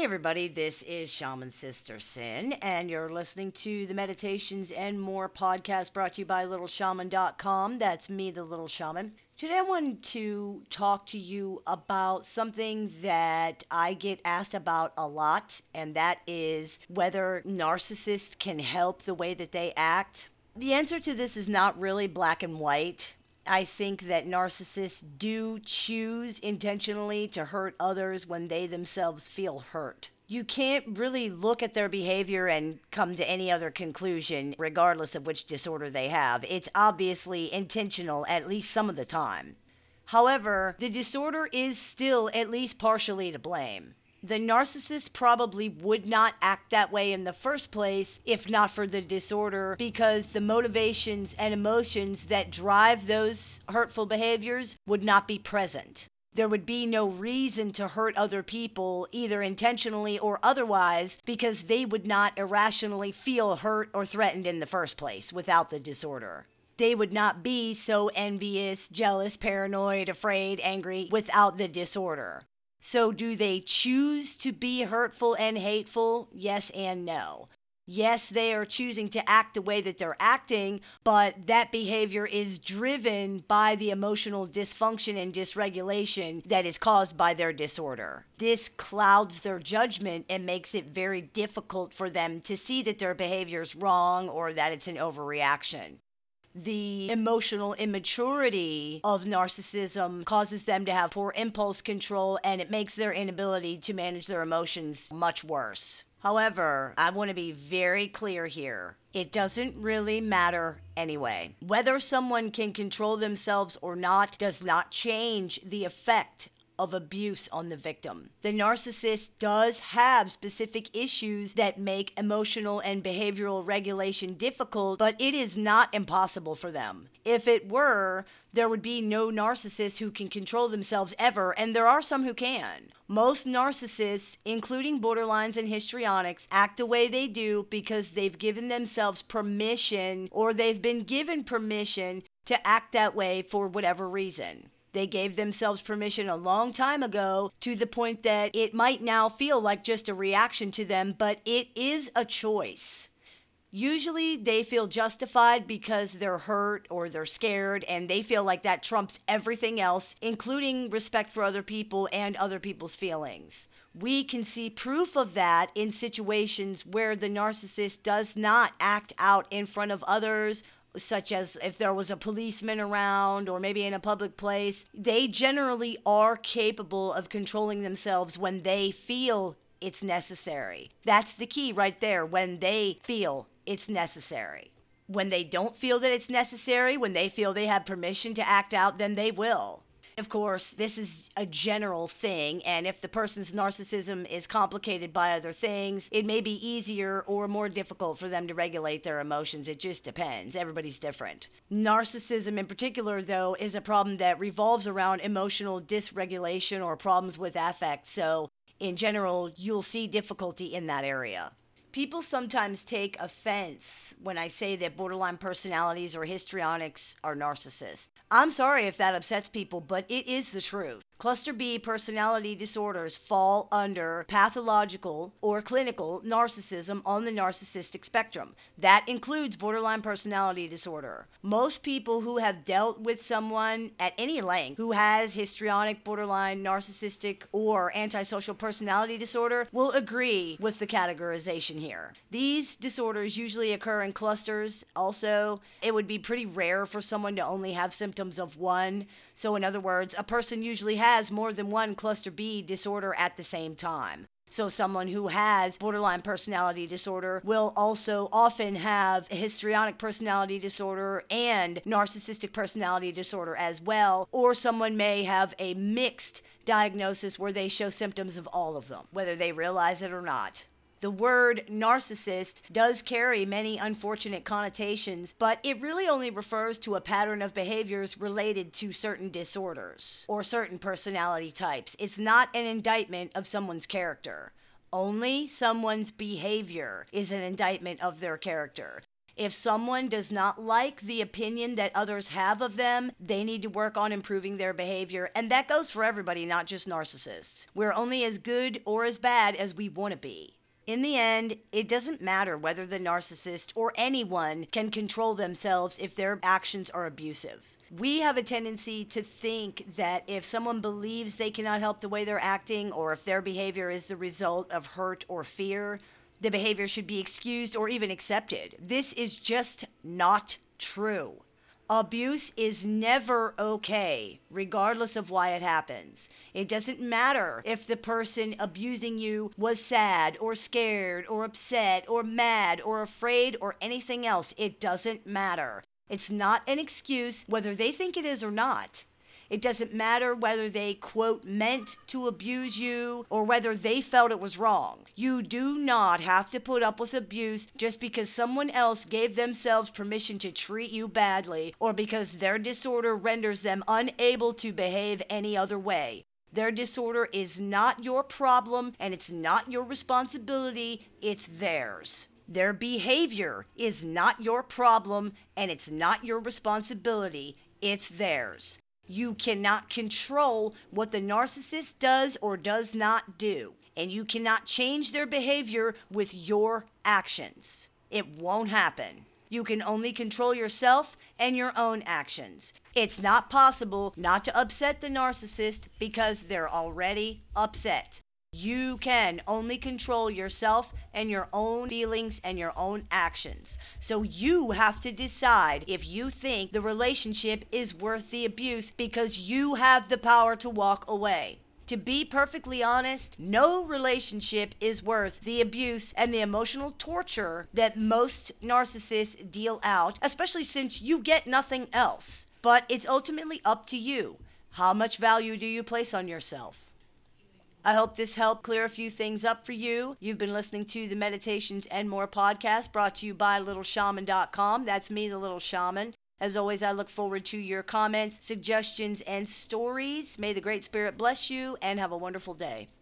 Hey everybody, this is Shaman Sister Sin, and you're listening to the Meditations and More podcast brought to you by LittleShaman.com. That's me, the Little Shaman. Today I wanted to talk to you about something that I get asked about a lot, and that is whether narcissists can help the way that they act. The answer to this is not really black and white. I think that narcissists do choose intentionally to hurt others when they themselves feel hurt. You can't really look at their behavior and come to any other conclusion, regardless of which disorder they have. It's obviously intentional at least some of the time. However, the disorder is still at least partially to blame. The narcissist probably would not act that way in the first place if not for the disorder, because the motivations and emotions that drive those hurtful behaviors would not be present. There would be no reason to hurt other people, either intentionally or otherwise, because they would not irrationally feel hurt or threatened in the first place without the disorder. They would not be so envious, jealous, paranoid, afraid, angry without the disorder. So do they choose to be hurtful and hateful? Yes and no. Yes, they are choosing to act the way that they're acting, but that behavior is driven by the emotional dysfunction and dysregulation that is caused by their disorder. This clouds their judgment and makes it very difficult for them to see that their behavior is wrong or that it's an overreaction. The emotional immaturity of narcissism causes them to have poor impulse control, and it makes their inability to manage their emotions much worse. However, I want to be very clear here. It doesn't really matter anyway. Whether someone can control themselves or not does not change the effect of abuse on the victim. The narcissist does have specific issues that make emotional and behavioral regulation difficult, but it is not impossible for them. If it were, there would be no narcissists who can control themselves ever, and there are some who can. Most narcissists, including borderlines and histrionics, act the way they do because they've given themselves permission, or they've been given permission to act that way for whatever reason. They gave themselves permission a long time ago, to the point that it might now feel like just a reaction to them, but it is a choice. Usually they feel justified because they're hurt or they're scared, and they feel like that trumps everything else, including respect for other people and other people's feelings. We can see proof of that in situations where the narcissist does not act out in front of others, such as if there was a policeman around or maybe in a public place. They generally are capable of controlling themselves when they feel it's necessary. That's the key right there, when they feel it's necessary. When they don't feel that it's necessary, when they feel they have permission to act out, then they will. Of course, this is a general thing, and if the person's narcissism is complicated by other things, it may be easier or more difficult for them to regulate their emotions. It just depends. Everybody's different. Narcissism in particular, though, is a problem that revolves around emotional dysregulation or problems with affect, so in general, you'll see difficulty in that area. People sometimes take offense when I say that borderline personalities or histrionics are narcissists. I'm sorry if that upsets people, but it is the truth. Cluster B personality disorders fall under pathological or clinical narcissism on the narcissistic spectrum. That includes borderline personality disorder. Most people who have dealt with someone at any length who has histrionic, borderline, narcissistic, or antisocial personality disorder will agree with the categorization here. These disorders usually occur in clusters. Also, it would be pretty rare for someone to only have symptoms of one. So in other words, a person usually has more than one cluster B disorder at the same time. So someone who has borderline personality disorder will also often have a histrionic personality disorder and narcissistic personality disorder as well. Or someone may have a mixed diagnosis where they show symptoms of all of them, whether they realize it or not. The word narcissist does carry many unfortunate connotations, but it really only refers to a pattern of behaviors related to certain disorders or certain personality types. It's not an indictment of someone's character. Only someone's behavior is an indictment of their character. If someone does not like the opinion that others have of them, they need to work on improving their behavior. And that goes for everybody, not just narcissists. We're only as good or as bad as we want to be. In the end, it doesn't matter whether the narcissist or anyone can control themselves if their actions are abusive. We have a tendency to think that if someone believes they cannot help the way they're acting, or if their behavior is the result of hurt or fear, the behavior should be excused or even accepted. This is just not true. Abuse is never okay, regardless of why it happens. It doesn't matter if the person abusing you was sad or scared or upset or mad or afraid or anything else. It doesn't matter. It's not an excuse whether they think it is or not. It doesn't matter whether they, quote, meant to abuse you or whether they felt it was wrong. You do not have to put up with abuse just because someone else gave themselves permission to treat you badly or because their disorder renders them unable to behave any other way. Their disorder is not your problem and it's not your responsibility, it's theirs. Their behavior is not your problem and it's not your responsibility, it's theirs. You cannot control what the narcissist does or does not do, and you cannot change their behavior with your actions. It won't happen. You can only control yourself and your own actions. It's not possible not to upset the narcissist because they're already upset. You can only control yourself and your own feelings and your own actions. So you have to decide if you think the relationship is worth the abuse because you have the power to walk away. To be perfectly honest, no relationship is worth the abuse and the emotional torture that most narcissists deal out, especially since you get nothing else. But it's ultimately up to you. How much value do you place on yourself? I hope this helped clear a few things up for you. You've been listening to the Meditations and More podcast brought to you by LittleShaman.com. That's me, the Little Shaman. As always, I look forward to your comments, suggestions, and stories. May the Great Spirit bless you and have a wonderful day.